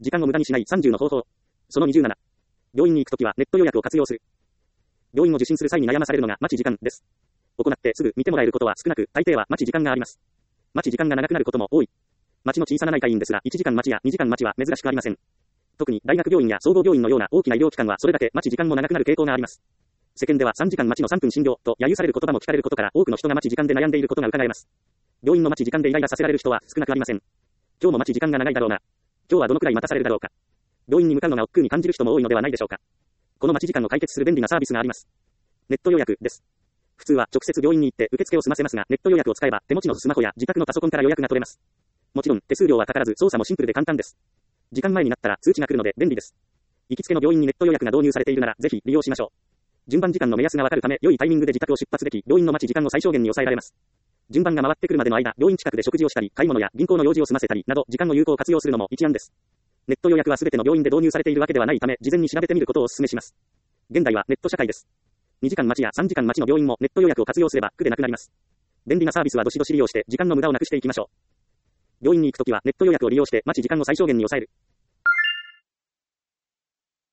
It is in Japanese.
時間を無駄にしない30の方法。その27。病院に行くときはネット予約を活用する。病院を受診する際に悩まされるのが待ち時間です。行ってすぐ見てもらえることは少なく、大抵は待ち時間があります。待ち時間が長くなることも多い。町の小さな内科医院ですが、1時間待ちや2時間待ちは珍しくありません。特に大学病院や総合病院のような大きな医療機関はそれだけ待ち時間も長くなる傾向があります。世間では3時間待ちの3分診療と揶揄される言葉も聞かれることから、多くの人が待ち時間で悩んでいることが伺えます。病院の待ち時間でイライラさせられる人は少なくありません。今日も待ち時間が長いだろうな。今日はどのくらい待たされるだろうか。病院に向かうのが億劫に感じる人も多いのではないでしょうか。この待ち時間を解決する便利なサービスがあります。ネット予約です。普通は直接病院に行って受付を済ませますが、ネット予約を使えば手持ちのスマホや自宅のパソコンから予約が取れます。もちろん手数料はかからず操作もシンプルで簡単です。時間前になったら通知が来るので便利です。行きつけの病院にネット予約が導入されているならぜひ利用しましょう。順番時間の目安がわかるため、良いタイミングで自宅を出発でき、病院の待ち時間を最小限に抑えられます。順番が回ってくるまでの間、病院近くで食事をしたり、買い物や銀行の用事を済ませたりなど、時間の有効活用するのも一案です。ネット予約はすべての病院で導入されているわけではないため、事前に調べてみることをお勧めします。現代はネット社会です。2時間待ちや3時間待ちの病院もネット予約を活用すれば苦でなくなります。便利なサービスはどしどし利用して時間の無駄をなくしていきましょう。病院に行くときはネット予約を利用して待ち時間を最小限に抑える。